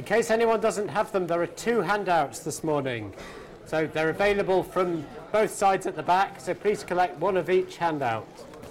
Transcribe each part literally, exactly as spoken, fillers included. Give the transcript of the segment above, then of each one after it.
In case anyone doesn't have them, there are two handouts this morning. So they're available from both sides at the back, so please collect one of each handout.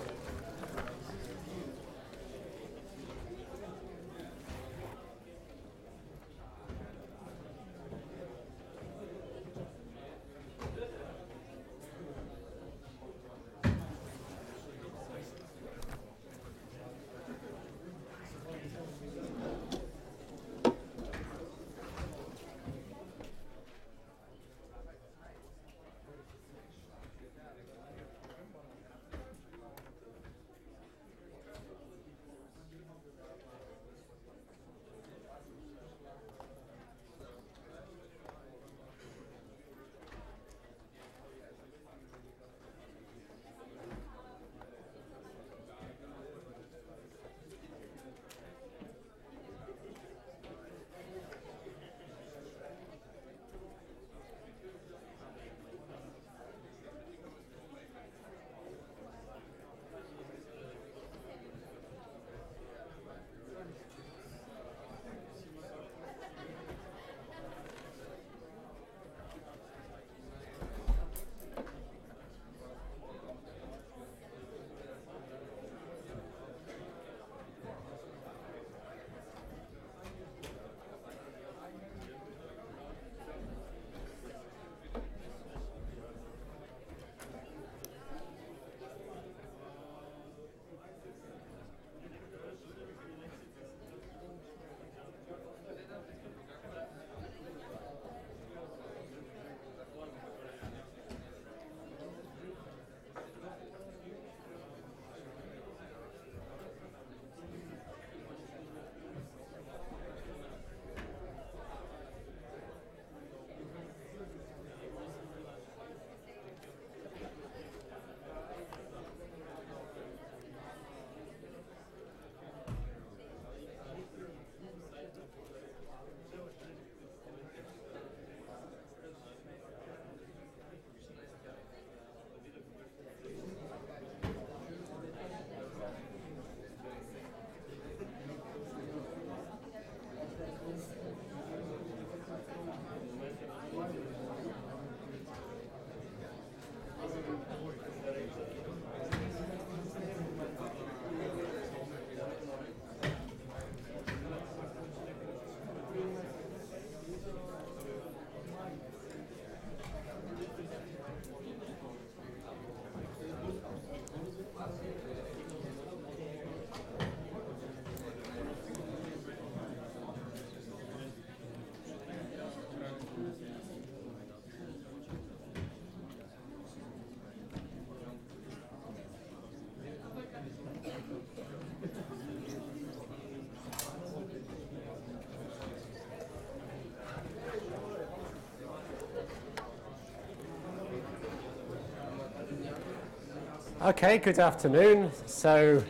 Okay, good afternoon. So,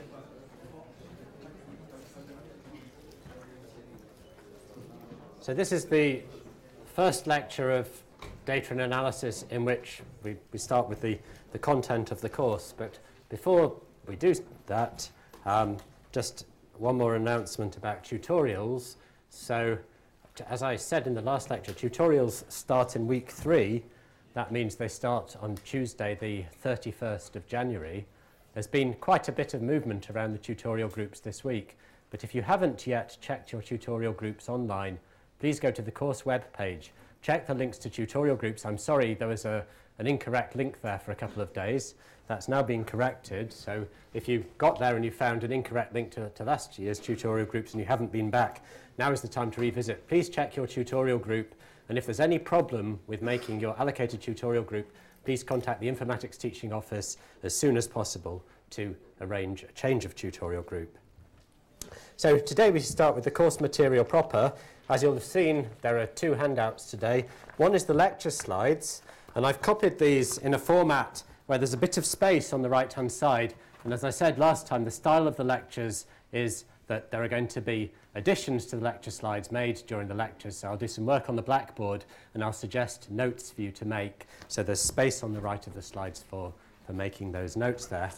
so this is the first lecture of data and analysis in which we, we start with the, the content of the course. But before we do that, um, just one more announcement about tutorials. So, as I said in the last lecture, tutorials start in week three. That means they start on Tuesday, the thirty-first of January. There's been quite a bit of movement around the tutorial groups this week, but if you haven't yet checked your tutorial groups online, please go to the course web page. Check the links to tutorial groups. I'm sorry, there was a, an incorrect link there for a couple of days. That's now been corrected, so if you got there and you found an incorrect link to, to last year's tutorial groups and you haven't been back, now is the time to revisit. Please check your tutorial group. And if there's any problem with making your allocated tutorial group, please contact the Informatics Teaching Office as soon as possible to arrange a change of tutorial group. So today we start with the course material proper. As you'll have seen, there are two handouts today. One is the lecture slides, and I've copied these in a format where there's a bit of space on the right-hand side. And as I said last time, the style of the lectures is that there are going to be additions to the lecture slides made during the lectures. So I'll do some work on the blackboard and I'll suggest notes for you to make. So there's space on the right of the slides for, for making those notes there.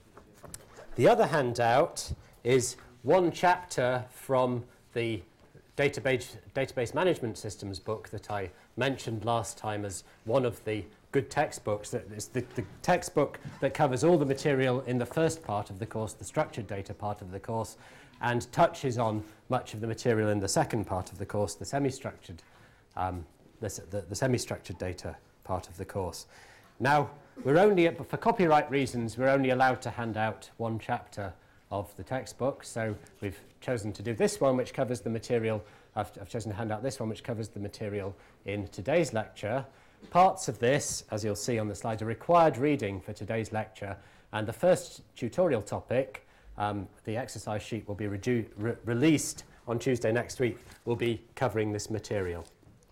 The other handout is one chapter from the database, database management systems book that I mentioned last time as one of the good textbooks. That is the, the textbook that covers all the material in the first part of the course, the structured data part of the course, and touches on much of the material in the second part of the course, the semi-structured, um, the, the, the semi-structured data part of the course. Now, we're only, for copyright reasons, we're only allowed to hand out one chapter of the textbook, so we've chosen to do this one, which covers the material. I've, I've chosen to hand out this one, which covers the material in today's lecture. Parts of this, as you'll see on the slide, are required reading for today's lecture, and the first tutorial topic, um, the exercise sheet will be re released on Tuesday next week, will be covering this material.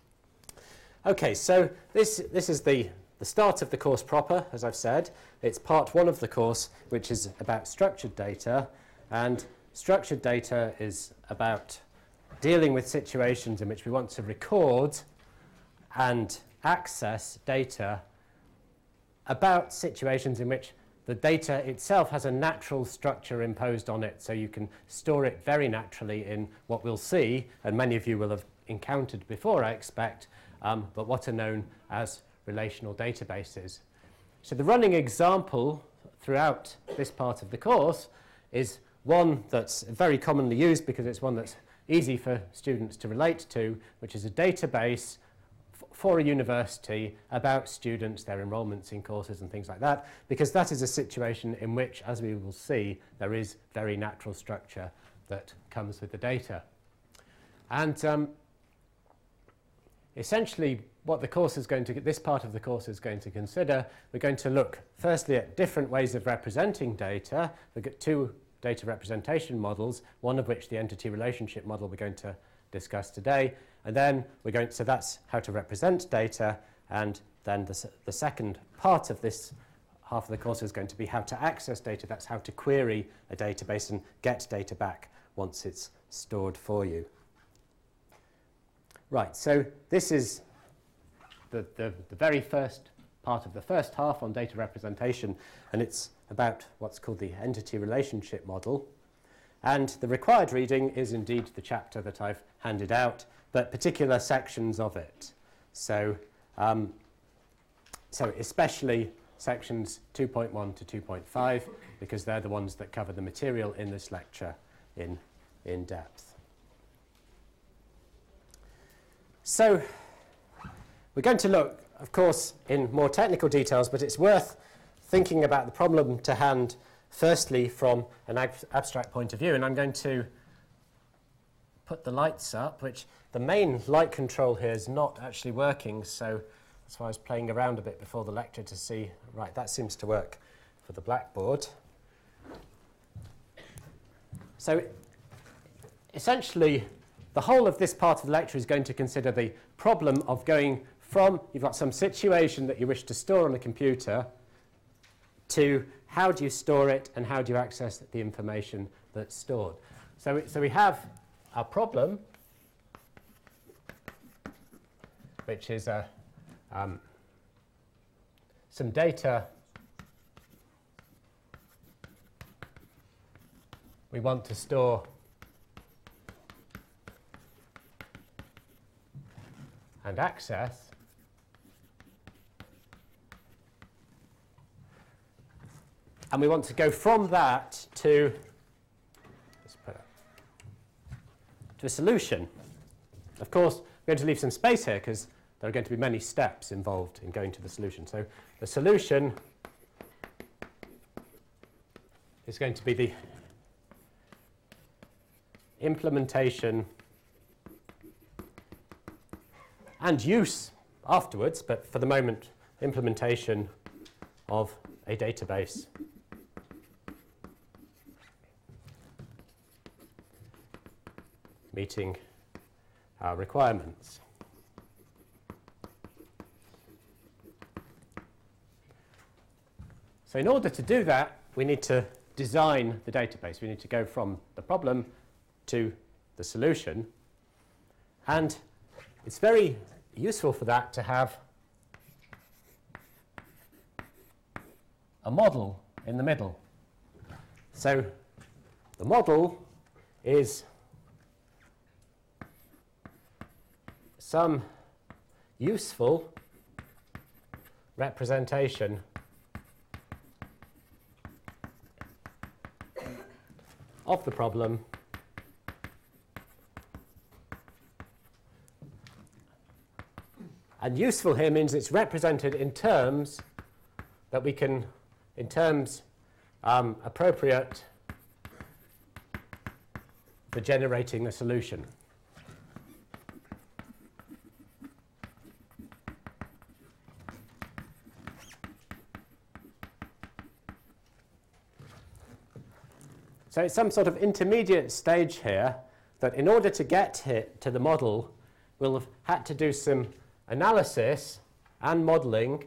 Okay, so this, this is the, the start of the course proper, as I've said. It's part one of the course, which is about structured data, and structured data is about dealing with situations in which we want to record and access data about situations in which the data itself has a natural structure imposed on it, so you can store it very naturally in what we'll see, and many of you will have encountered before, I expect, um, but what are known as relational databases. So the running example throughout this part of the course is one that's very commonly used because it's one that's easy for students to relate to, which is a database for a university about students, their enrolments in courses and things like that, because that is a situation in which, as we will see, there is very natural structure that comes with the data. And um, essentially what the course is going to, this part of the course is going to consider, we're going to look firstly at different ways of representing data. We've got two data representation models, one of which the entity relationship model we're going to discuss today, and then we're going to, so that's how to represent data, and then the, the second part of this half of the course is going to be how to access data. That's how to query a database and get data back once it's stored for you. Right, so this is the, the, the very first part of the first half on data representation, and it's about what's called the entity relationship model. And the required reading is indeed the chapter that I've handed out, but particular sections of it. So, um, so especially sections two point one to two point five, because they're the ones that cover the material in this lecture in, in depth. So we're going to look, of course, in more technical details, but it's worth thinking about the problem to hand firstly from an ab abstract point of view. And I'm going to put the lights up, which the main light control here is not actually working, so that's why I was playing around a bit before the lecture to see, right, that seems to work for the blackboard. So essentially, the whole of this part of the lecture is going to consider the problem of going from, you've got some situation that you wish to store on a computer, to how do you store it and how do you access the information that's stored. So, so we have our problem, which is a, um, some data we want to store and access. And we want to go from that to, let's put it, to a solution. Of course, we're going to leave some space here because there are going to be many steps involved in going to the solution. So the solution is going to be the implementation and use afterwards, but for the moment, implementation of a database. Meeting our requirements. So in order to do that, we need to design the database. We need to go from the problem to the solution. And it's very useful for that to have a model in the middle. So the model is some useful representation of the problem and useful here means it's represented in terms that we can, in terms um, appropriate for generating a solution. So it's some sort of intermediate stage here that in order to get here to the model, we'll have had to do some analysis and modeling,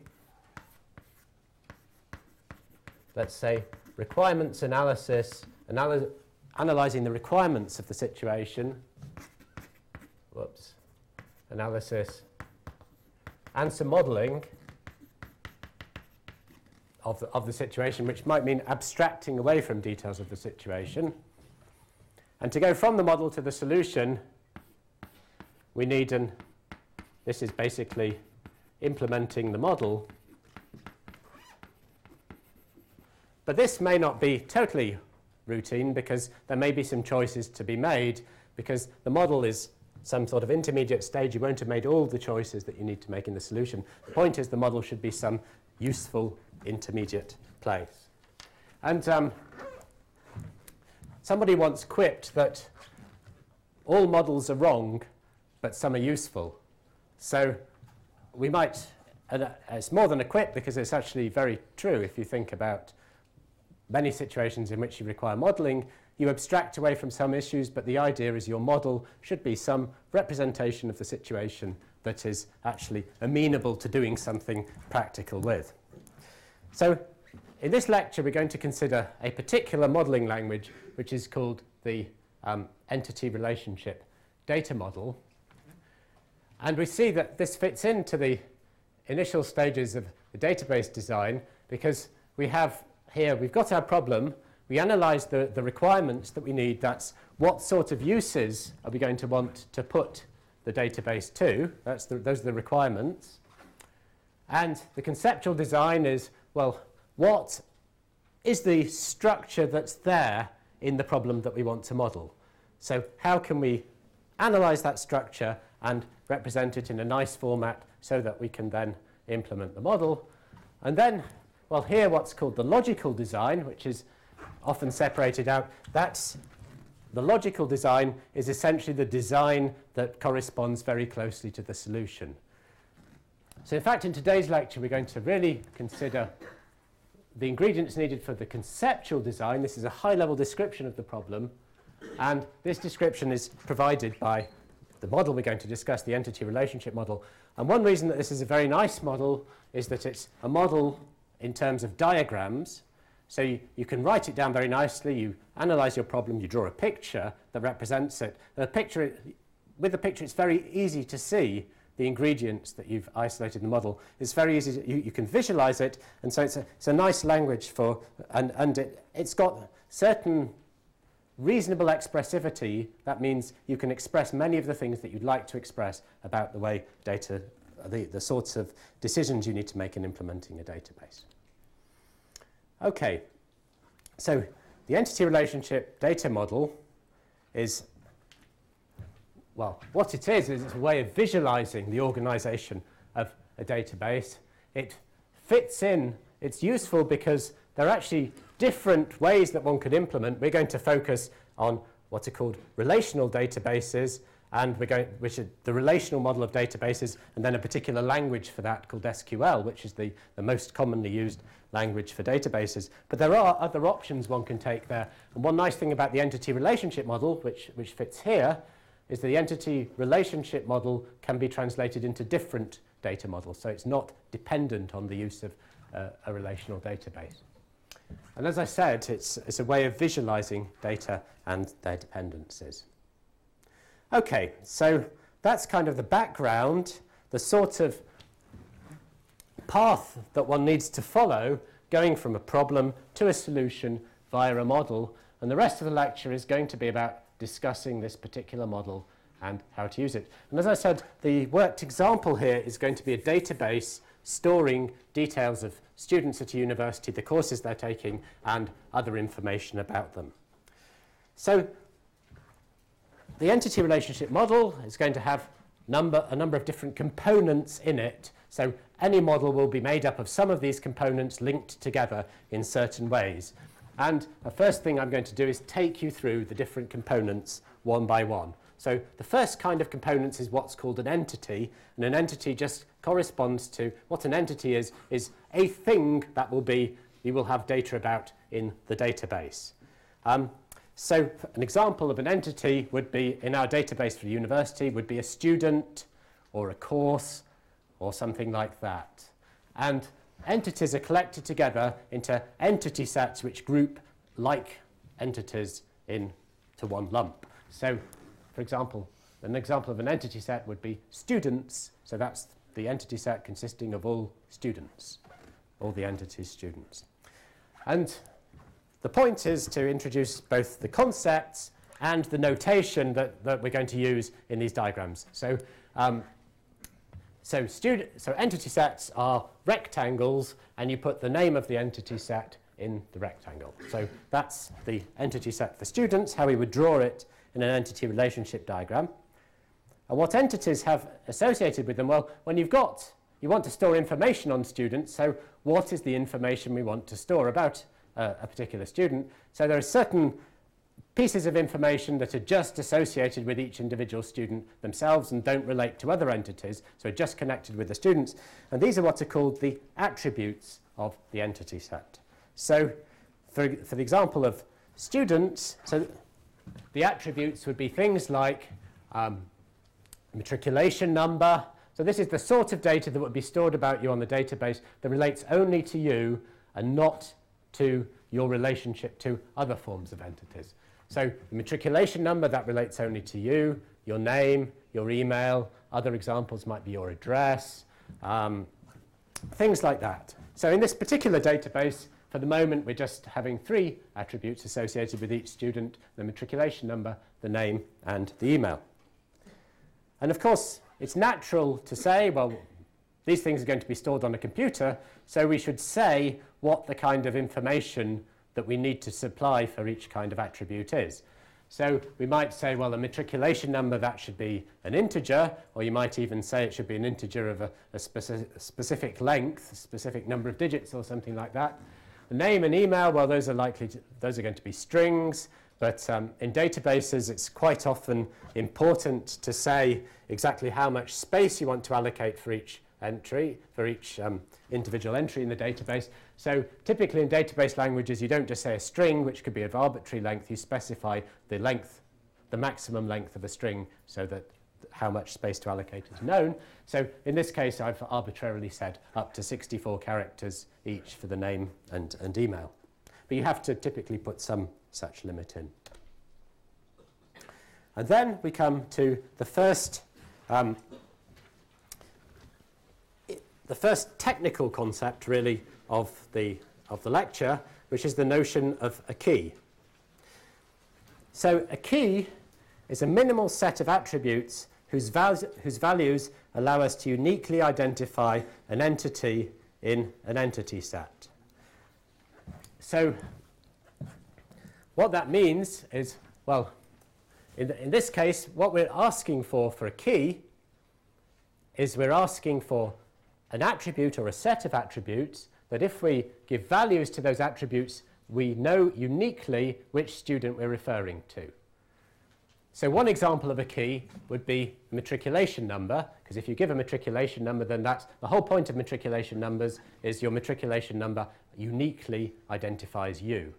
let's say requirements analysis, analy analyzing the requirements of the situation, whoops, analysis, and some modeling of the, of the situation, which might mean abstracting away from details of the situation. And to go from the model to the solution, we need an, this is basically implementing the model. But this may not be totally routine because there may be some choices to be made because the model is some sort of intermediate stage. You won't have made all the choices that you need to make in the solution. The point is the model should be some useful intermediate place. And um, somebody once quipped that all models are wrong, but some are useful. So we might, and it's more than a quip because it's actually very true if you think about many situations in which you require modeling. You abstract away from some issues, but the idea is your model should be some representation of the situation that is actually amenable to doing something practical with. So in this lecture, we're going to consider a particular modeling language, which is called the um, entity relationship data model. And we see that this fits into the initial stages of the database design because we have here, we've got our problem. We analyze the, the requirements that we need. That's what sort of uses are we going to want to put the database to. That's the, those are the requirements. And the conceptual design is, well, what is the structure that's there in the problem that we want to model? So how can we analyze that structure and represent it in a nice format so that we can then implement the model? And then, well, here what's called the logical design, which is often separated out, that's the logical design is essentially the design that corresponds very closely to the solution. So in fact, in today's lecture, we're going to really consider the ingredients needed for the conceptual design. This is a high-level description of the problem, and this description is provided by the model we're going to discuss, the entity relationship model. And one reason that this is a very nice model is that it's a model in terms of diagrams. So you, you can write it down very nicely. You analyze your problem. You draw a picture that represents it. The picture, with the picture, it's very easy to see the ingredients that you've isolated in the model. It's very easy. To, you, you can visualize it. And so it's a, it's a nice language for, and, and it, it's got certain reasonable expressivity. That means you can express many of the things that you'd like to express about the way data, the, the sorts of decisions you need to make in implementing a database. Okay, so the entity relationship data model is, well, what it is is it's a way of visualizing the organization of a database. It fits in, it's useful because there are actually different ways that one could implement. We're going to focus on what are called relational databases, and we're going, which are the relational model of databases, and then a particular language for that called S Q L, which is the, the most commonly used language for databases. But there are other options one can take there. And one nice thing about the entity relationship model, which, which fits here, is the entity relationship model can be translated into different data models. So it's not dependent on the use of uh, a relational database. And as I said, it's, it's a way of visualizing data and their dependencies. Okay, so that's kind of the background, the sort of path that one needs to follow going from a problem to a solution via a model. And the rest of the lecture is going to be about discussing this particular model and how to use it. And as I said, the worked example here is going to be a database storing details of students at a university, the courses they're taking, and other information about them. So the entity relationship model is going to have number, a number of different components in it. So any model will be made up of some of these components linked together in certain ways. And the first thing I'm going to do is take you through the different components one by one. So the first kind of components is what's called an entity, and an entity just corresponds to what an entity is, is a thing that will be, you will have data about in the database. Um, so an example of an entity would be, in our database for the university, would be a student or a course or something like that. And entities are collected together into entity sets which group like entities into one lump. So, for example, an example of an entity set would be students. So that's the entity set consisting of all students, all the entities students. And the point is to introduce both the concepts and the notation that, that we're going to use in these diagrams. So, um, so, student, so entity sets are rectangles, and you put the name of the entity set in the rectangle. So that's the entity set for students, how we would draw it in an entity relationship diagram. And what entities have associated with them? Well, when you've got, you want to store information on students, so what is the information we want to store about uh, a particular student? So there are certain pieces of information that are just associated with each individual student themselves and don't relate to other entities, so are just connected with the students. And these are what are called the attributes of the entity set. So for, for the example of students, so the attributes would be things like um, matriculation number. So this is the sort of data that would be stored about you on the database that relates only to you and not to your relationship to other forms of entities. So the matriculation number, that relates only to you, your name, your email. Other examples might be your address, um, things like that. So in this particular database, for the moment, we're just having three attributes associated with each student: the matriculation number, the name, and the email. And of course, it's natural to say, well, these things are going to be stored on a computer, so we should say what the kind of information that we need to supply for each kind of attribute is. So we might say, well, the matriculation number, that should be an integer, or you might even say it should be an integer of a, a speci specific length, a specific number of digits or something like that. The name and email, well, those are likely to, those are going to be strings, but um, in databases it's quite often important to say exactly how much space you want to allocate for each entry, for each um, individual entry in the database. So typically in database languages, you don't just say a string, which could be of arbitrary length. You specify the length, the maximum length of a string, so that how much space to allocate is known. So in this case, I've arbitrarily said up to sixty-four characters each for the name and, and email. But you have to typically put some such limit in. And then we come to the first um, the first technical concept, really, of the, of the lecture, which is the notion of a key. So a key is a minimal set of attributes whose, val whose values allow us to uniquely identify an entity in an entity set. So what that means is, well, in, the, in this case, what we're asking for for a key is we're asking for an attribute or a set of attributes that if we give values to those attributes, we know uniquely which student we're referring to. So one example of a key would be matriculation number, because if you give a matriculation number, then that's the whole point of matriculation numbers is your matriculation number uniquely identifies you.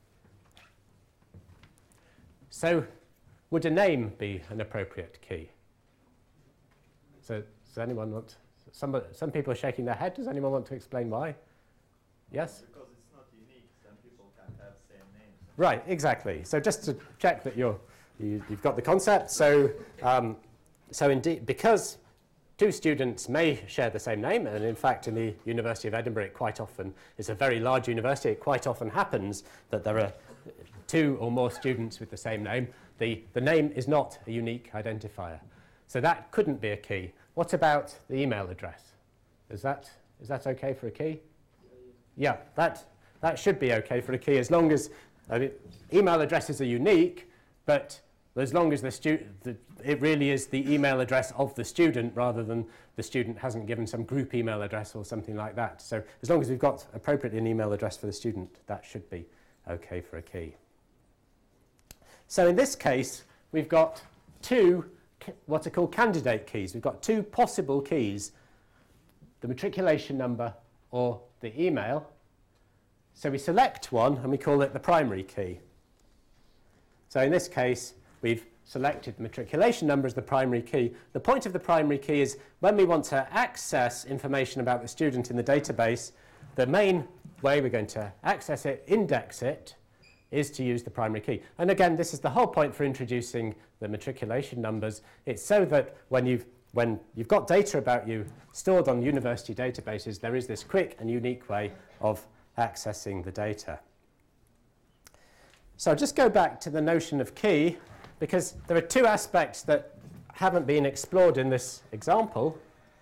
So would a name be an appropriate key? So does anyone want to? Some, some people are shaking their head. Does anyone want to explain why? Yes? Because it's not unique. Some people can't have the same names. Right, exactly. So just to check that you're, you, you've got the concept. So, um, so indeed, because two students may share the same name, and in fact in the University of Edinburgh it quite often is a very large university, it quite often happens that there are two or more students with the same name, the, the name is not a unique identifier. So that couldn't be a key. What about the email address? Is that, is that okay for a key? Yeah, that, that should be okay for a key as long as I mean, email addresses are unique, but as long as the stu the, it really is the email address of the student rather than the student hasn't given some group email address or something like that. So as long as we've got appropriately an email address for the student, that should be okay for a key. So in this case, we've got two what are called candidate keys. We've got two possible keys, the matriculation number or the email. So we select one and we call it the primary key. So in this case, we've selected the matriculation number as the primary key. The point of the primary key is when we want to access information about the student in the database, the main way we're going to access it, index it, is to use the primary key. And again, this is the whole point for introducing the matriculation numbers. It's so that when you've, when you've got data about you stored on university databases, there is this quick and unique way of accessing the data. So I'll just go back to the notion of key, because there are two aspects that haven't been explored in this example.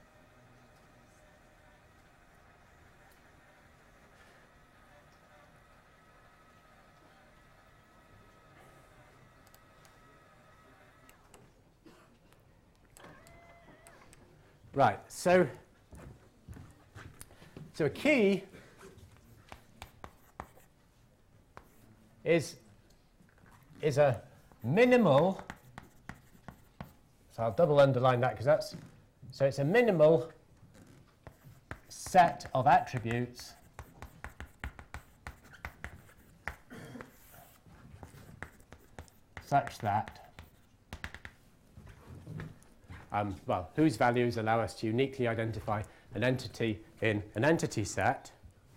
Right, so, so a key is, is a minimal, so I'll double underline that because that's, so it's a minimal set of attributes such that Um, well, whose values allow us to uniquely identify an entity in an entity set.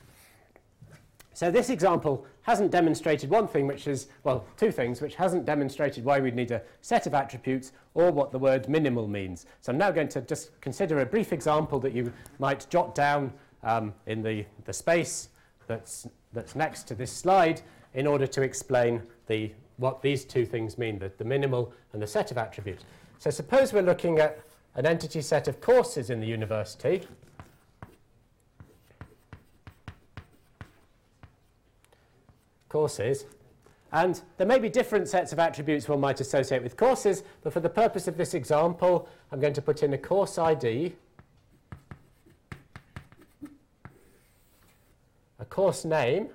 So this example hasn't demonstrated one thing, which is, well, two things, which hasn't demonstrated why we'd need a set of attributes or what the word minimal means. So I'm now going to just consider a brief example that you might jot down um, in the, the space that's, that's next to this slide in order to explain the, what these two things mean, the, the minimal and the set of attributes. So suppose we're looking at an entity set of courses in the university. Courses. And there may be different sets of attributes one might associate with courses, but for the purpose of this example, I'm going to put in a course I D, a course name,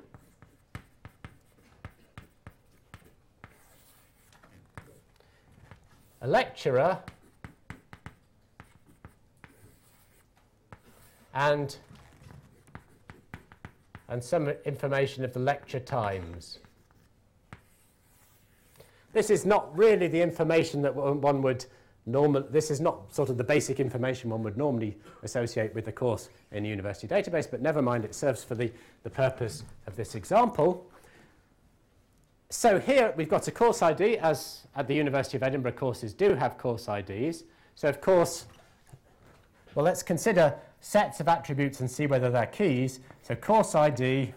a lecturer, and, and some information of the lecture times. This is not really the information that one would normally, this is not sort of the basic information one would normally associate with the course in a university database, but never mind, it serves for the, the purpose of this example. So here we've got a course I D, as at the University of Edinburgh courses do have course I Ds. So of course, well, let's consider sets of attributes and see whether they're keys. So course I D,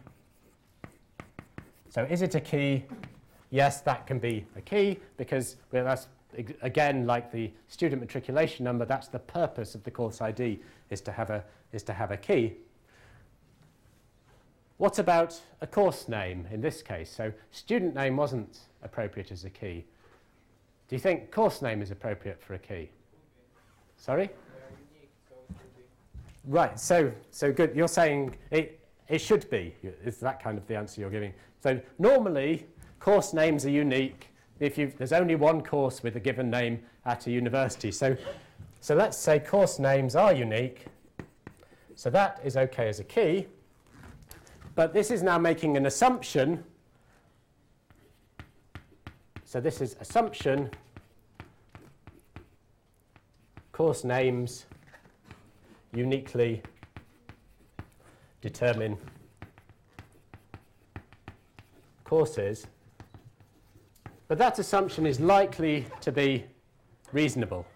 so is it a key? Yes, that can be a key, because well, that's, again, like the student matriculation number, that's the purpose of the course I D, is to have a, is to have a key. What about a course name in this case? So student name wasn't appropriate as a key. Do you think course name is appropriate for a key? Sorry? Right, so, so good. You're saying it, it should be. Is that kind of the answer you're giving? So normally, course names are unique if you've, there's only one course with a given name at a university. So, so let's say course names are unique. So that is okay as a key. But this is now making an assumption. So this is assumption, course names uniquely determine courses. But that assumption is likely to be reasonable.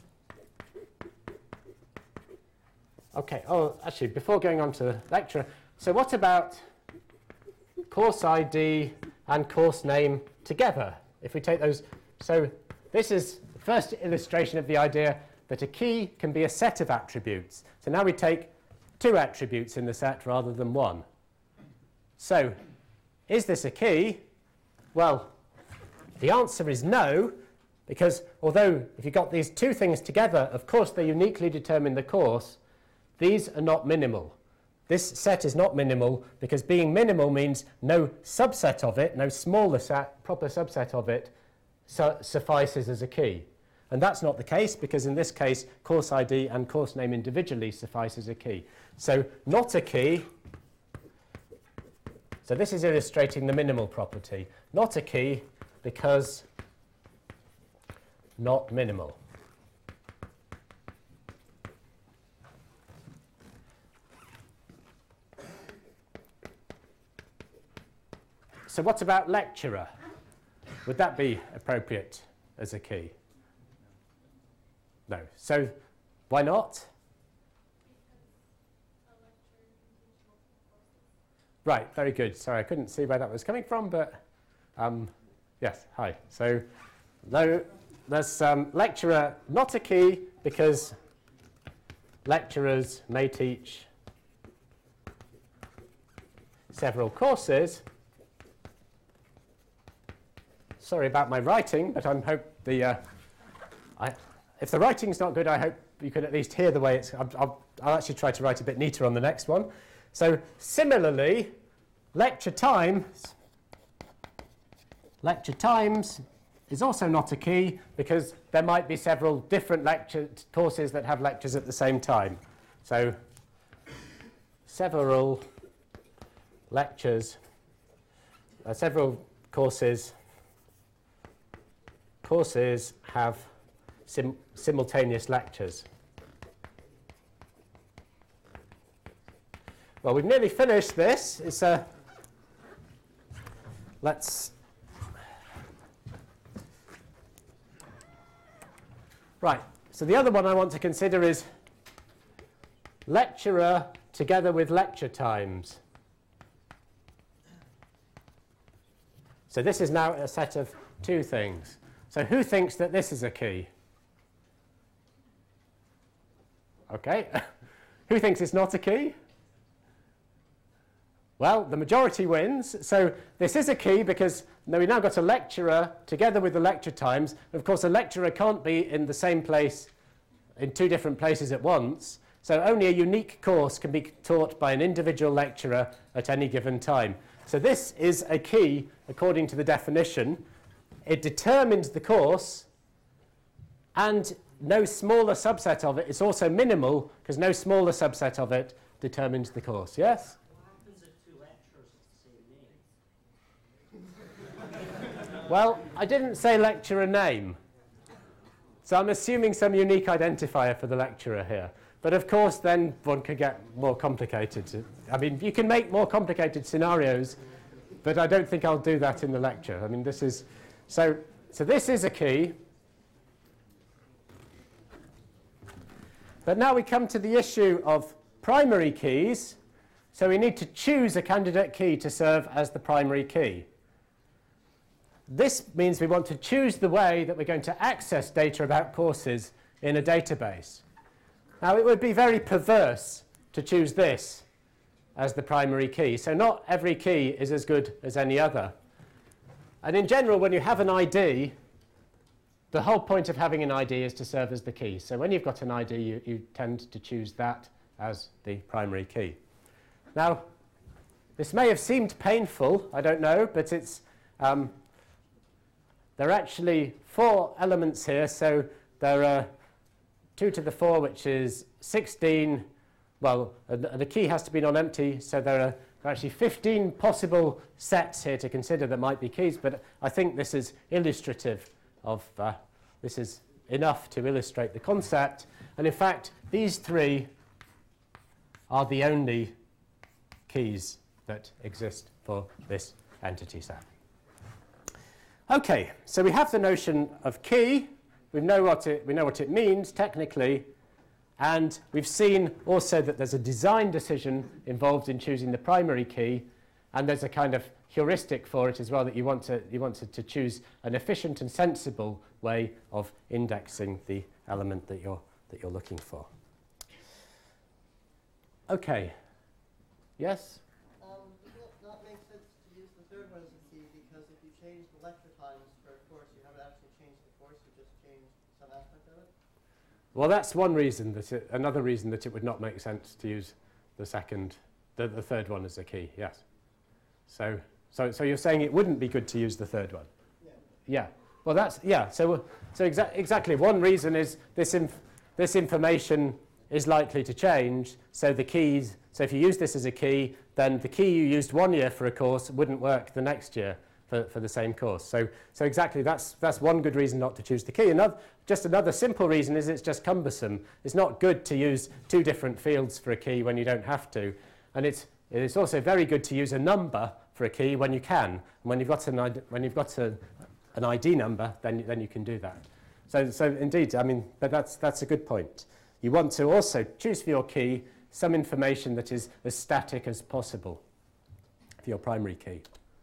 Okay, oh, actually, before going on to the lecture, So what about course I D and course name together? If we take those, so this is the first illustration of the idea that a key can be a set of attributes. So now we take two attributes in the set rather than one. So is this a key? Well, the answer is no, because although if you got these two things together, of course they uniquely determine the course, these are not minimal. This set is not minimal because being minimal means no subset of it, no smaller set, proper subset of it su suffices as a key. And that's not the case because in this case course I D and course name individually suffice as a key. So not a key. So this is illustrating the minimal property. Not a key because not minimal. So what about lecturer? Would that be appropriate as a key? No. So why not? Right, very good. Sorry, I couldn't see where that was coming from, but um, yes, hi. So no, there's um, lecturer not a key because lecturers may teach several courses. Sorry about my writing, but I hope the uh, I, if the writing's not good, I hope you can at least hear the way it's. I'll, I'll, I'll actually try to write a bit neater on the next one. So similarly, lecture times, lecture times is also not a key because there might be several different lecture courses that have lectures at the same time. So several lectures, uh, several courses, courses have sim simultaneous lectures. Well, we've nearly finished this. It's a let's right. So the other one I want to consider is lecturer together with lecture times. So this is now a set of two things. So who thinks that this is a key? Okay. Who thinks it's not a key? Well, the majority wins. So this is a key because now we've now got a lecturer together with the lecture times. And of course, a lecturer can't be in the same place in two different places at once. So only a unique course can be taught by an individual lecturer at any given time. So this is a key according to the definition. It determines the course, and no smaller subset of it is also minimal because no smaller subset of it determines the course. Yes? What happens if two lecturers have the same name? Well, I didn't say lecturer name. So I'm assuming some unique identifier for the lecturer here. But of course, then one could get more complicated. I mean, you can make more complicated scenarios, but I don't think I'll do that in the lecture. I mean, this is... So, so this is a key. But now we come to the issue of primary keys. So we need to choose a candidate key to serve as the primary key. This means we want to choose the way that we're going to access data about courses in a database. Now, it would be very perverse to choose this as the primary key. So not every key is as good as any other. And in general, when you have an I D, the whole point of having an I D is to serve as the key. So when you've got an I D, you, you tend to choose that as the primary key. Now, this may have seemed painful, I don't know, but it's, um, there are actually four elements here. So there are two to the four, which is sixteen. Well, uh, the key has to be non-empty, so there are actually fifteen possible sets here to consider that might be keys, but I think this is illustrative of, uh, this is enough to illustrate the concept. And in fact, these three are the only keys that exist for this entity set. Okay, so we have the notion of key. We know what it, we know what it means technically. And we've seen also that there's a design decision involved in choosing the primary key, and there's a kind of heuristic for it as well, that you want to, you want to, to choose an efficient and sensible way of indexing the element that you're, that you're looking for. Okay. Yes? Um, does it not make sense to use the third one as a key, because if you change the lecture times for a course, you haven't actually changed the course, you just changed some aspect of it? Well, that's one reason that it, another reason that it would not make sense to use the second, the, the third one as a key. Yes. So, so, so you're saying it wouldn't be good to use the third one? Yeah. Yeah. Well, that's yeah. So, so exa exactly. One reason is this inf this information is likely to change. So the keys. So if you use this as a key, then the key you used one year for a course wouldn't work the next year for, for the same course. So, so exactly, that's, that's one good reason not to choose the key. Another, just another simple reason is it's just cumbersome. It's not good to use two different fields for a key when you don't have to. And it's, it's also very good to use a number for a key when you can. And when you've got an, when you've got a, an I D number, then, then you can do that. So, so indeed, I mean, but that's, that's a good point. You want to also choose for your key some information that is as static as possible for your primary key.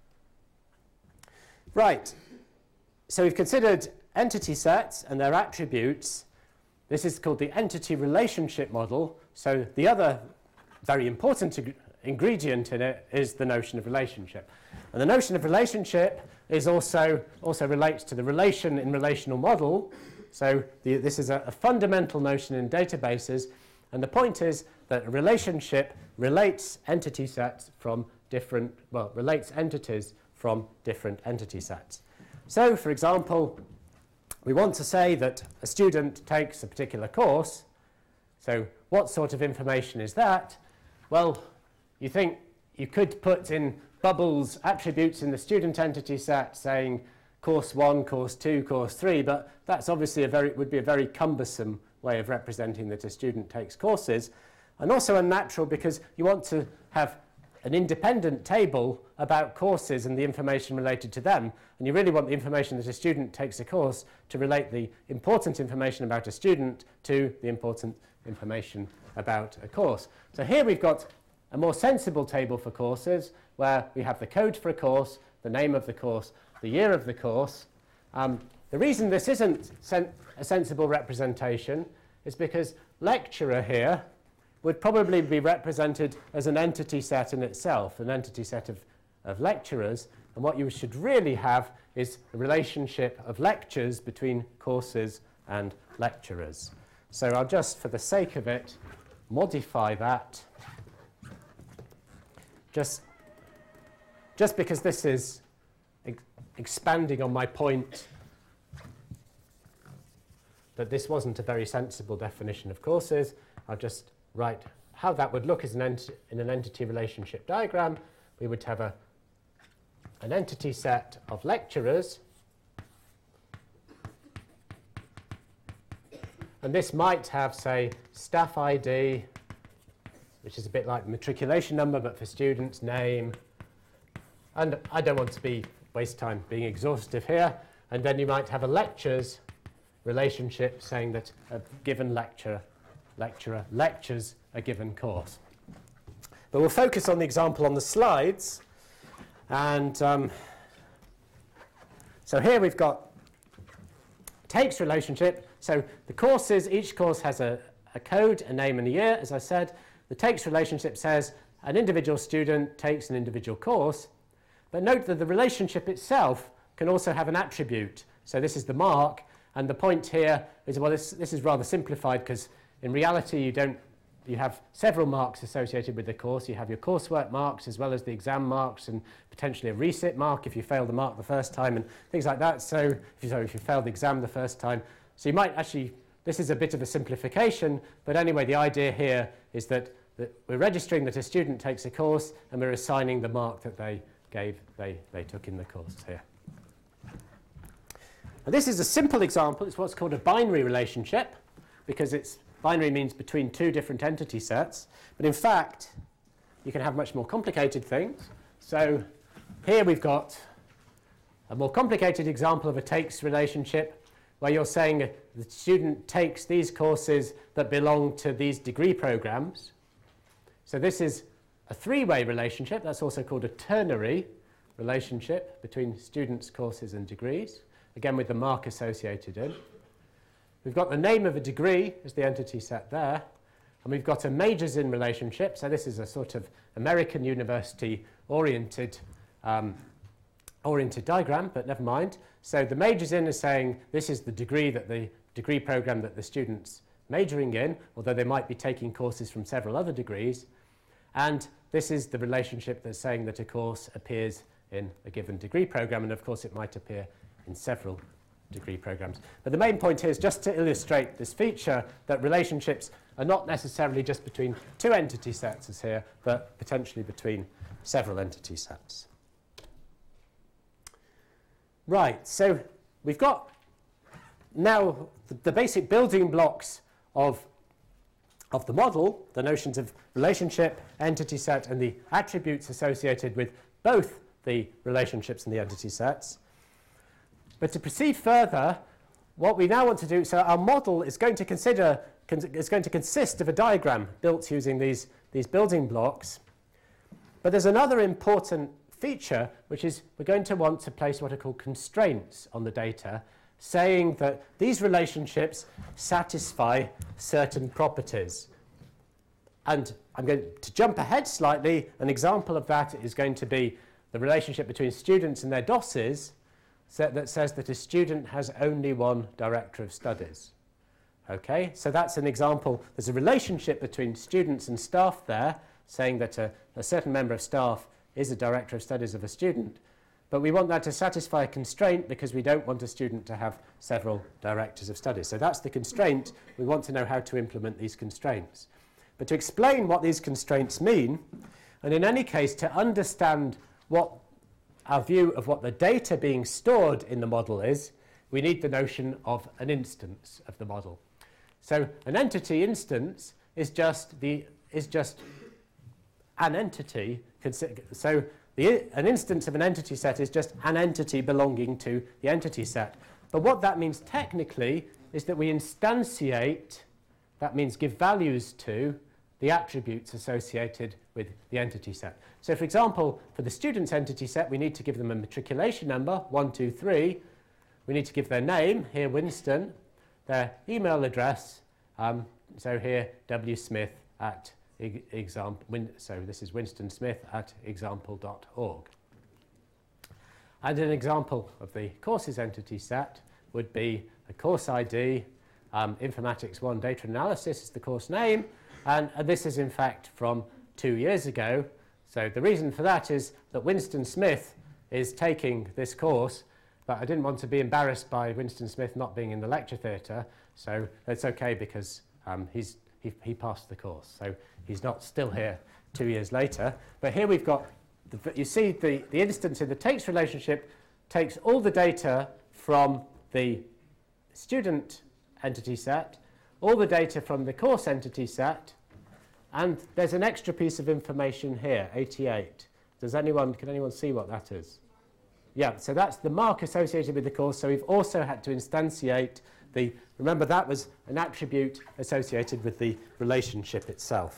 Right, so we've considered entity sets and their attributes. This is called the entity relationship model. So the other very important ingredient in it is the notion of relationship. And the notion of relationship is also, also relates to the relation in relational model. So the, this is a, a fundamental notion in databases. And the point is that a relationship relates entity sets from different, well, relates entities from different entity sets. So, for example, we want to say that a student takes a particular course. So what sort of information is that? Well, you think you could put in bubbles attributes in the student entity set saying course one, course two, course three, but that's obviously a very, would be a very cumbersome way of representing that a student takes courses, and also unnatural because you want to have an independent table about courses and the information related to them, and you really want the information that a student takes a course to relate the important information about a student to the important information about a course. So here we've got a more sensible table for courses where we have the code for a course, the name of the course, the year of the course. Um, the reason this isn't sen a sensible representation is because lecturer here would probably be represented as an entity set in itself, an entity set of, of lecturers. And what you should really have is a relationship of lectures between courses and lecturers. So I'll just, for the sake of it, modify that. Just, just because this is ex expanding on my point that this wasn't a very sensible definition of courses, I'll just write how that would look as an ent in an entity relationship diagram. We would have a, an entity set of lecturers, and this might have, say, staff I D, which is a bit like matriculation number but for students, name, and I don't want to be waste time being exhaustive here, and then you might have a lectures relationship saying that a given lecturer lecturer lectures a given course. But we'll focus on the example on the slides. And um, so here we've got takes relationship. So the courses, each course has a, a code, a name and a year, as I said. The takes relationship says an individual student takes an individual course. But note that the relationship itself can also have an attribute. So this is the mark. And the point here is, well, this, this is rather simplified because in reality, you don't, you have several marks associated with the course. You have your coursework marks as well as the exam marks and potentially a resit mark if you fail the mark the first time and things like that. So if you, sorry, if you failed the exam the first time. So you might actually, this is a bit of a simplification, but anyway, the idea here is that, that we're registering that a student takes a course and we're assigning the mark that they gave, they, they took in the course here. And this is a simple example. It's what's called a binary relationship because it's binary means between two different entity sets. But in fact, you can have much more complicated things. So here we've got a more complicated example of a takes relationship where you're saying the student takes these courses that belong to these degree programs. So this is a three-way relationship. That's also called a ternary relationship between students' courses and degrees, again with the mark associated in. We've got the name of a degree as the entity set there, and we've got a majors in relationship. So this is a sort of American university oriented um, oriented diagram, but never mind. So the majors in is saying this is the degree that the degree program that the student's majoring in, although they might be taking courses from several other degrees. And this is the relationship that's saying that a course appears in a given degree program, and of course it might appear in several degree programs. But the main point here is just to illustrate this feature that relationships are not necessarily just between two entity sets as here, but potentially between several entity sets. Right, so we've got now the, the basic building blocks of, of the model, the notions of relationship, entity set, and the attributes associated with both the relationships and the entity sets. But to proceed further, what we now want to do, so our model is going to consider, is going to consist of a diagram built using these, these building blocks. But there's another important feature, which is we're going to want to place what are called constraints on the data, saying that these relationships satisfy certain properties. And I'm going to jump ahead slightly. An example of that is going to be the relationship between students and their D O Ss so that says that a student has only one director of studies. Okay, so that's an example. There's a relationship between students and staff there, saying that a, a certain member of staff is a director of studies of a student. But we want that to satisfy a constraint because we don't want a student to have several directors of studies. So that's the constraint. We want to know how to implement these constraints. But to explain what these constraints mean, and in any case to understand what our view of what the data being stored in the model is, we need the notion of an instance of the model. So an entity instance is just the is just an entity. So the, an instance of an entity set is just an entity belonging to the entity set. But what that means technically is that we instantiate, that means give values to, the attributes associated with the entity set. So for example, for the student's entity set, we need to give them a matriculation number, one, two, three. We need to give their name, here Winston, their email address, um, so here W Smith at example, win, so this is Winston Smith at example dot org. And an example of the courses entity set would be a course I D, um, Informatics one Data Analysis is the course name, and, and this is in fact from two years ago. So the reason for that is that Winston Smith is taking this course, but I didn't want to be embarrassed by Winston Smith not being in the lecture theatre, so it's okay because um, he's, he, he passed the course. So he's not still here two years later. But here we've got, the, you see the, the instance in the takes relationship takes all the data from the student entity set, all the data from the course entity set, and there's an extra piece of information here, eighty-eight. Does anyone, can anyone see what that is? Yeah, so that's the mark associated with the course. So we've also had to instantiate the, remember that was an attribute associated with the relationship itself.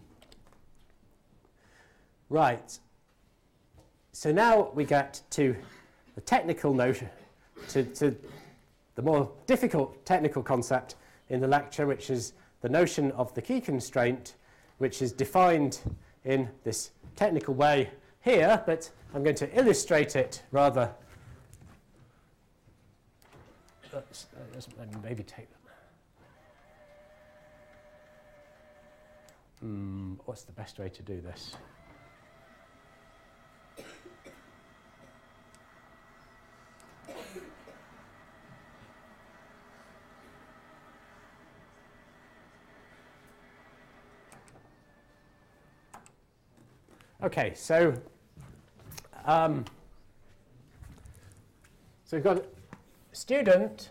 Right. So now we get to the technical notion, to, to the more difficult technical concept in the lecture, which is the notion of the key constraint, which is defined in this technical way here, but I'm going to illustrate it rather. Let's, uh, let's maybe take them. Hmm, what's the best way to do this? Okay, so um, so we've got a student,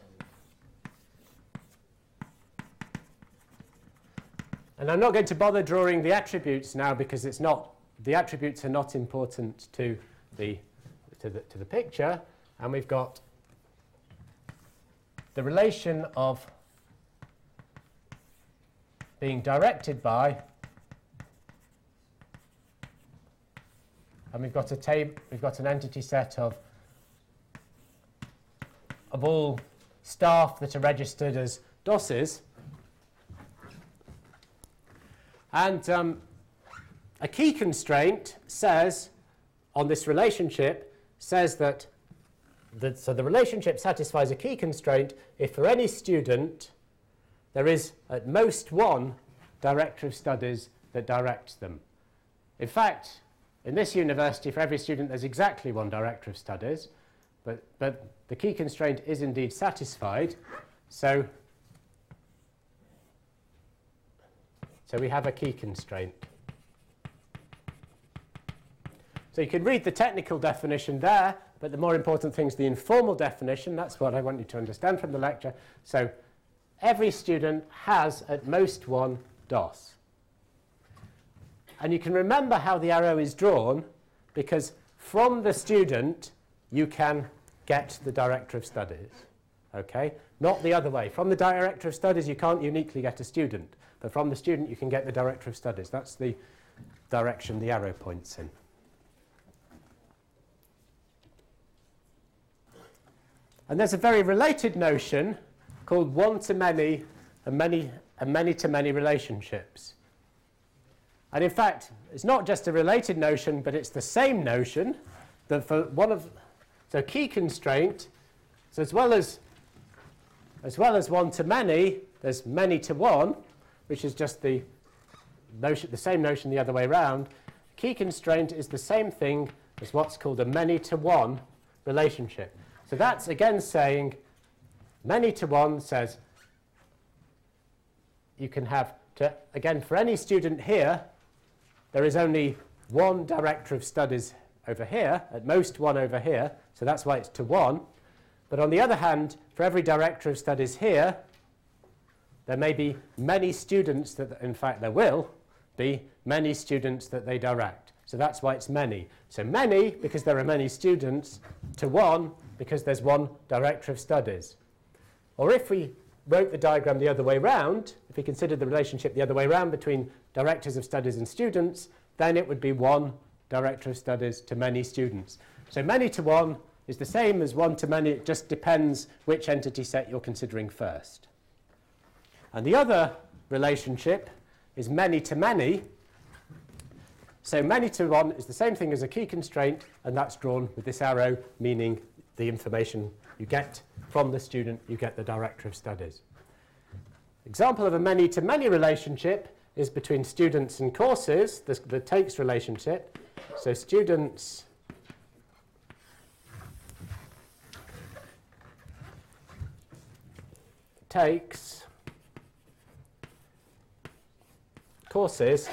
and I'm not going to bother drawing the attributes now because it's not, the attributes are not important to the to the to the picture, and we've got the relation of being directed by, and we've got a table, we've got an entity set of of all staff that are registered as DOSes, and um, a key constraint says on this relationship says that the, so the relationship satisfies a key constraint if for any student there is at most one director of studies that directs them. In fact, in this university, for every student, there's exactly one director of studies, but, but the key constraint is indeed satisfied. So, so we have a key constraint. So you can read the technical definition there, but the more important thing is the informal definition. That's what I want you to understand from the lecture. So every student has at most one DOS. And you can remember how the arrow is drawn, because from the student you can get the director of studies. Okay? Not the other way. From the director of studies you can't uniquely get a student, but from the student you can get the director of studies. That's the direction the arrow points in. And there's a very related notion called one-to-many and many and many-to-many relationships. And in fact, it's not just a related notion, but it's the same notion that for one of so key constraint. So as well as as well as one-to-many, there's many-to-one, which is just the notion, the same notion the other way around. Key constraint is the same thing as what's called a many-to-one relationship. So that's again saying many-to-one says you can have, to, again, for any student here, there is only one director of studies over here, at most one over here, so that's why it's to one. But on the other hand, for every director of studies here, there may be many students that, in fact, there will be many students that they direct. So that's why it's many. So many, because there are many students, to one, because there's one director of studies. Or if we wrote the diagram the other way round, if we considered the relationship the other way round between directors of studies and students, then it would be one director of studies to many students. So many to one is the same as one to many. It just depends which entity set you're considering first. And the other relationship is many to many. So many to one is the same thing as a key constraint, and that's drawn with this arrow, meaning the information you get from the student, you get the director of studies. Example of a many-to-many relationship is between students and courses, the, the takes relationship. So students takes courses.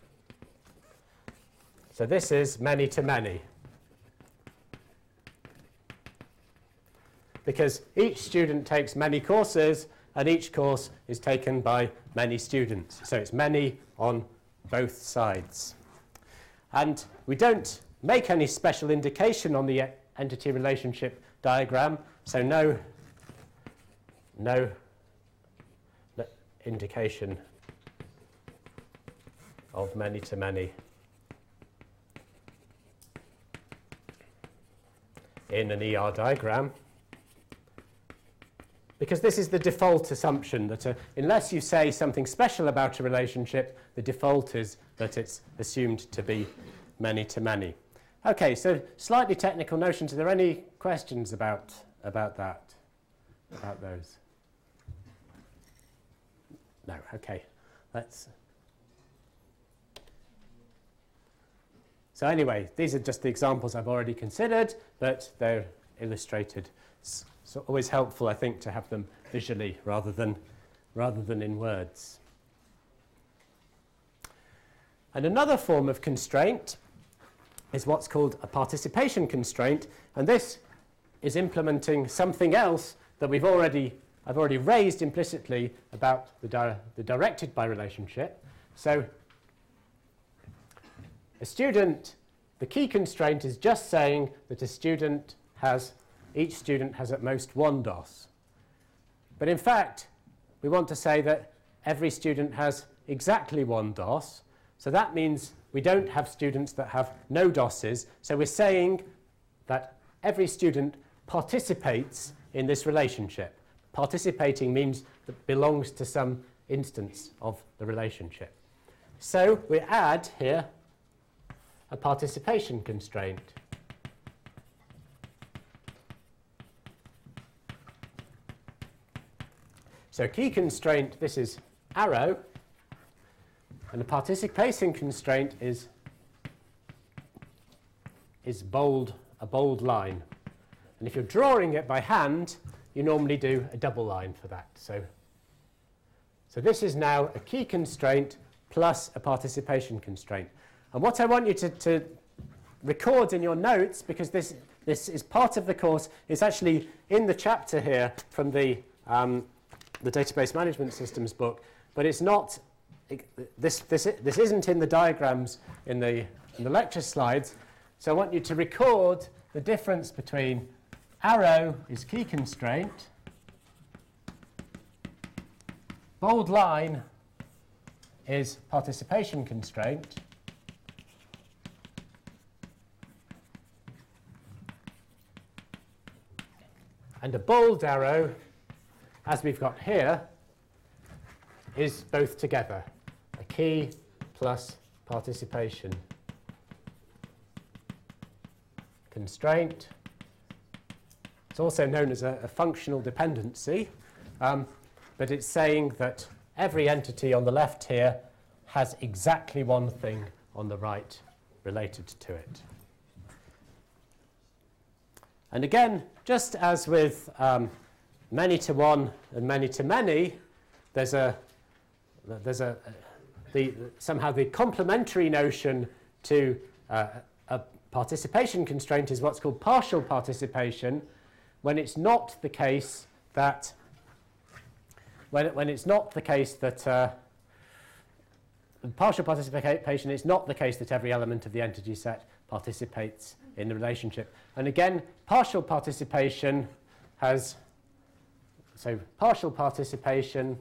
So this is many-to-many. Because each student takes many courses, and each course is taken by many students. So it's many on both sides. And we don't make any special indication on the entity relationship diagram, so no, no, no indication of many to many in an E R diagram. Because this is the default assumption that uh, unless you say something special about a relationship, the default is that it's assumed to be many to many. Okay, so slightly technical notions. Are there any questions about, about that, about those? No, okay. Let's. So anyway, these are just the examples I've already considered, but they're illustrated. So always helpful, I think, to have them visually rather than, rather than in words. And another form of constraint is what's called a participation constraint, and this is implementing something else that we've already, I've already raised implicitly about the, di the directed by relationship. So a student, the key constraint is just saying that a student has Each student has at most one DOS. But in fact, we want to say that every student has exactly one DOS. So that means we don't have students that have no DOSes. So we're saying that every student participates in this relationship. Participating means that belongs to some instance of the relationship. So we add here a participation constraint. So key constraint, this is arrow, and the participation constraint is, is bold, a bold line. And if you're drawing it by hand, you normally do a double line for that. So, so this is now a key constraint plus a participation constraint. And what I want you to, to record in your notes, because this, this is part of the course, is actually in the chapter here from the, um, the Database Management Systems book, but it's not, this, this, this isn't in the diagrams in the, in the lecture slides. So I want you to record the difference between arrow is key constraint, bold line is participation constraint, and a bold arrow, as we've got here, is both together, a key plus participation constraint. It's also known as a, a functional dependency, um, but it's saying that every entity on the left here has exactly one thing on the right related to it. And again, just as with um, many to one and many to many, there's a there's a the somehow the complementary notion to uh, a participation constraint is what's called partial participation, when it's not the case that when it, when it's not the case that uh, partial participation, it's not the case that every element of the entity set participates in the relationship. And again, partial participation has, so partial participation,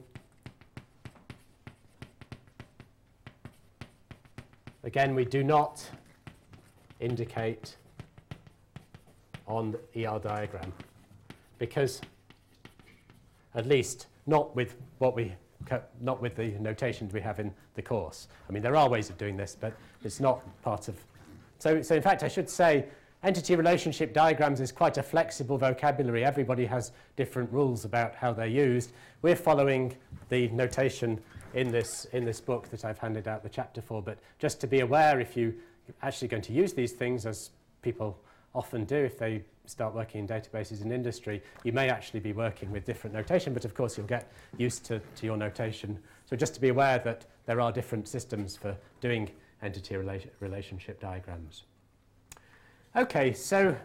again, we do not indicate on the E R diagram, because at least not with what we not with the notations we have in the course. I mean, there are ways of doing this, but it's not part of. So, so in fact, I should say entity relationship diagrams is quite a flexible vocabulary. Everybody has different rules about how they're used. We're following the notation in this in this book that I've handed out the chapter for, but just to be aware, if you're actually going to use these things, as people often do if they start working in databases in industry, you may actually be working with different notation, but of course you'll get used to, to your notation. So just to be aware that there are different systems for doing entity rela relationship diagrams. Okay, so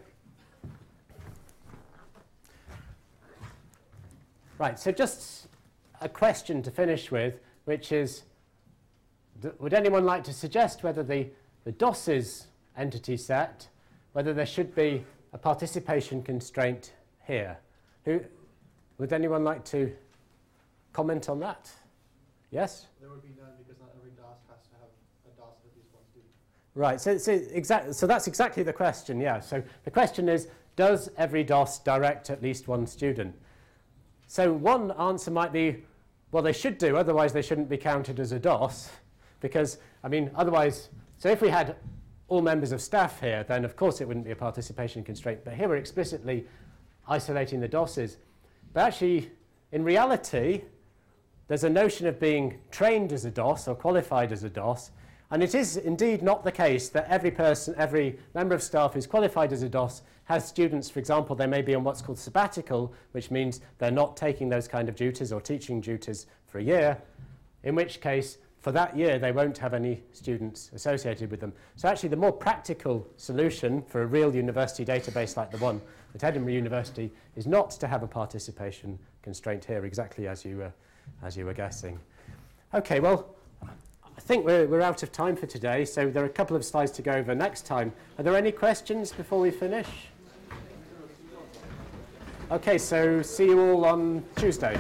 right, so just a question to finish with, which is, would anyone like to suggest whether the, the DOSes entity set, whether there should be a participation constraint here? Who, would anyone like to comment on that? Yes? There would be none, because not every DOS has to have a DOS of at least one student. Right, so, so, exact, so that's exactly the question, yeah. So the question is, does every DOS direct at least one student? So one answer might be, well, they should do, otherwise they shouldn't be counted as a DOS, because, I mean, otherwise, so if we had all members of staff here, then of course it wouldn't be a participation constraint. But here we're explicitly isolating the DOSes. But actually, in reality, there's a notion of being trained as a DOS or qualified as a DOS. And it is indeed not the case that every person, every member of staff who's qualified as a DOS has students. For example, they may be on what's called sabbatical, which means they're not taking those kind of duties or teaching duties for a year, in which case, for that year, they won't have any students associated with them. So actually, the more practical solution for a real university database like the one at Edinburgh University is not to have a participation constraint here, exactly as you, uh, as you were guessing. Okay, well, I think we're, we're out of time for today, so there are a couple of slides to go over next time. Are there any questions before we finish? Okay, so see you all on Tuesday.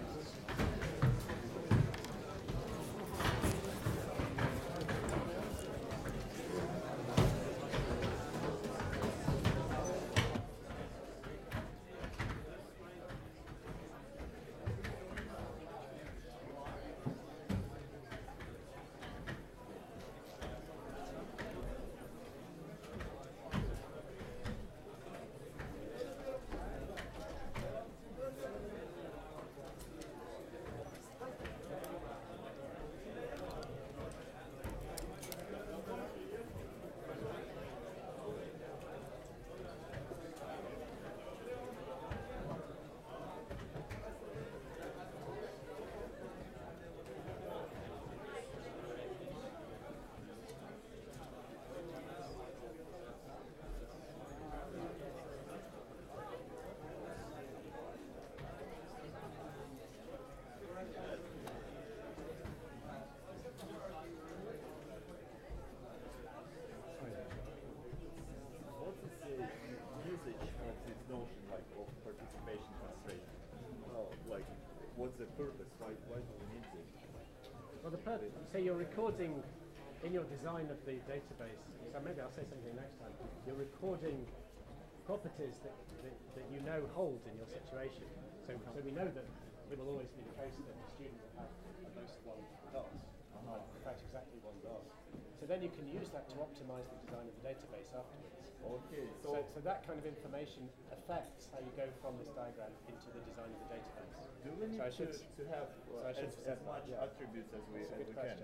What is the usage of this notion like of participation constraint? Well, like, what's the purpose? Why, why do we need this? Well, the purpose, so you're recording in your design of the database, so maybe I'll say something next time, you're recording properties that, that, that you know hold in your situation. So, so we know that it will always be the case that the student will have at most one D O S, uh-huh. in fact exactly one D O S. So then you can use that to optimize the design of the database afterwards. Okay, So, so, so that kind of information affects how you go from this diagram into the design of the database. do we need so I to, should, to have so uh, I should as, have said as that, much yeah. attributes as we, That's a as good we can? question.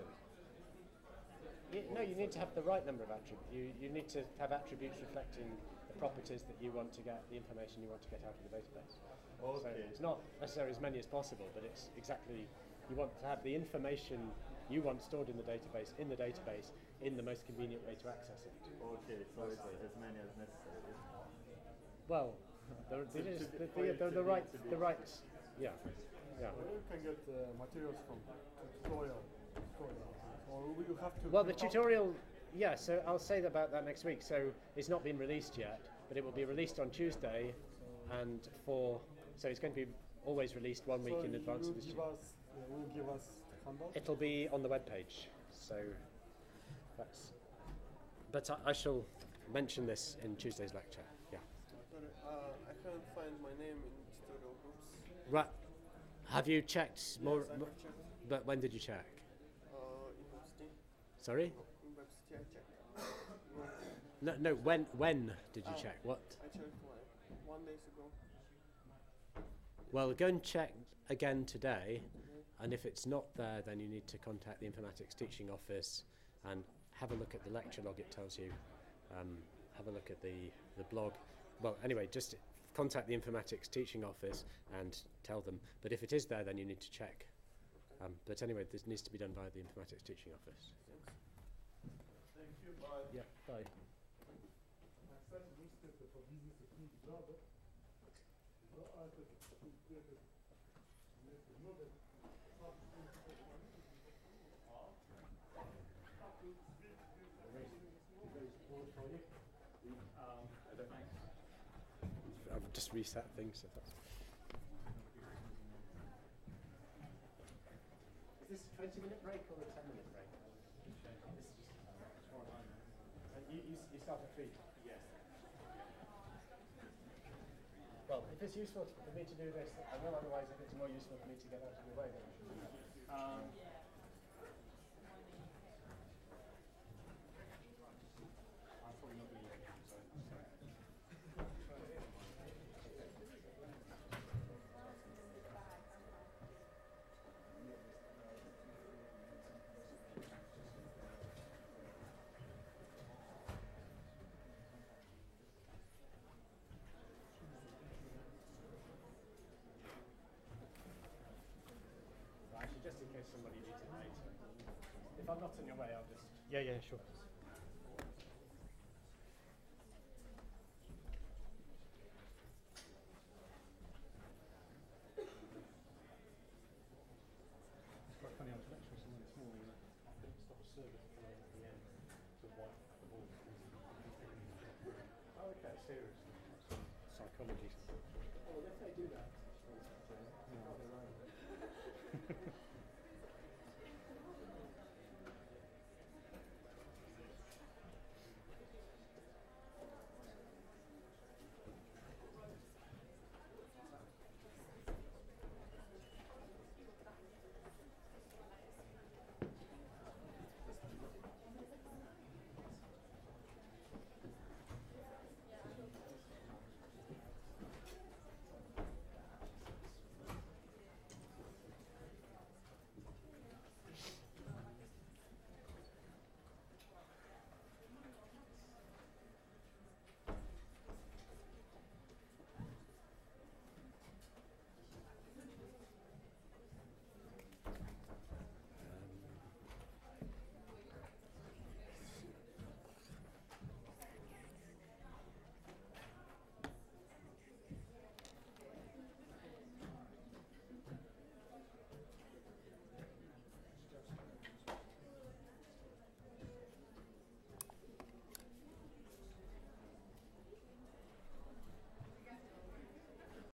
You, no, you need to have the right number of attributes. You, you need to have attributes reflecting the properties that you want to get, the information you want to get out of the database. So Okay. it's not necessarily as many as possible, but it's exactly, you want to have the information you want stored in the database, in the database, in the most convenient way to access it. Okay, so it's as many as necessary. Well, the, the, To- the, to- the, for it the, to the be- right, to be the right, yeah, yeah. Where you can get uh, materials from tutorial, tutorial, or will you have to? Well, the print out- tutorial, yeah, so I'll say about that next week. So it's not been released yet, but it will be released on Tuesday, and for, so it's going to be always released one week so in advance you of the give stu- us, uh, will give us handout. It'll be on the webpage, so that's, but I, I shall mention this in Tuesday's lecture, yeah. Sorry, uh, I can't find my name in tutorial groups. Right, have you checked more, Yes, I have mo- checked. but when did you check? Uh, in WebCity. Sorry? In WebCity I checked. No, no, when, when did you Oh. check? What? I checked like one days ago. Well, go and check again today, and if it's not there, then you need to contact the informatics teaching office and have a look at the lecture log. It tells you. Um, have a look at the the blog. Well, anyway, just contact the informatics teaching office and tell them. But if it is there, then you need to check. Um, but anyway, this needs to be done by the informatics teaching office. Thank you, bye. Yeah. Bye. I've just reset things. If that's Is this a twenty minute break or a ten minute break? This is just and you, you, you start at three? Yes. Well, if it's useful for me to do this, I will, otherwise if it's more useful for me to get out of your way, then I should do that. Um, I'll probably not be here, so sorry. Actually, just in case somebody needs it later. If I'm not in your way, I'll just... Yeah, yeah, sure. It's quite funny. I was lecturing someone this morning that I couldn't stop a service at the end to wipe the ball. Oh, okay, seriously. Psychology.